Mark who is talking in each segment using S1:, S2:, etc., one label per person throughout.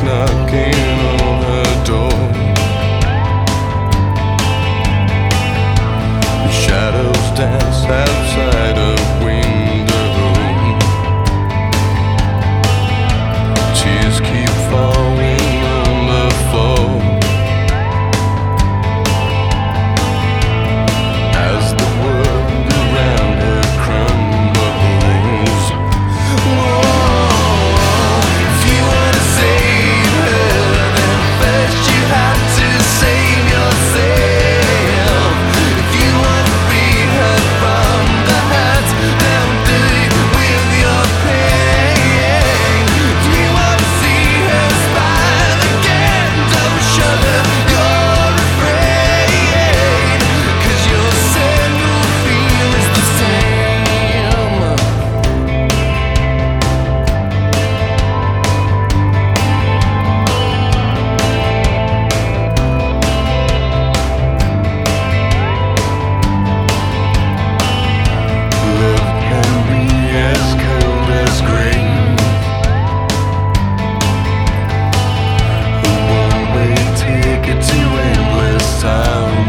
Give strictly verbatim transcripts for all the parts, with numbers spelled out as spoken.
S1: knocking on her door. The shadows dance outside a window. Tears keep falling on the floor as the world around her crumbles. Whoa, if you wanna save her, then first you have to save yourself. If you wanna free her from the hurt, then do it with your pain. If you wanna see her smile again, don't show her you're afraid, 'cause your single feel is the same. Love can be as cold as grave, a one-way ticket to endless time.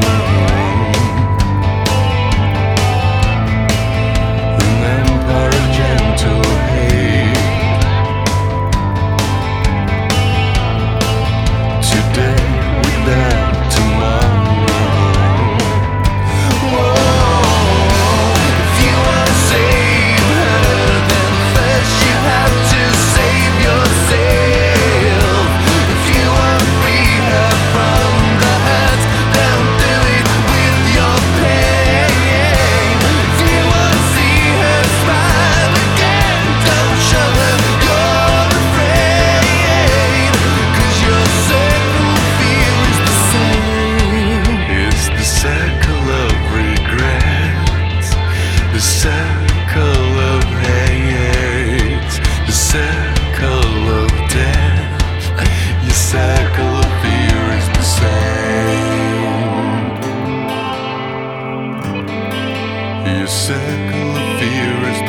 S1: An empire of gentle hate. Today without tomorrow. Whoa, if you wanna save her, then first you have to save yourself. If you wanna free her from the hurt, then do it with your pain. If you wanna see her smile again, don't show her you're afraid, 'cause your circle feel is the same. It's the circle of regret, the circle of hate, the circle of death. Your circle of fear is the same. Your circle of fear is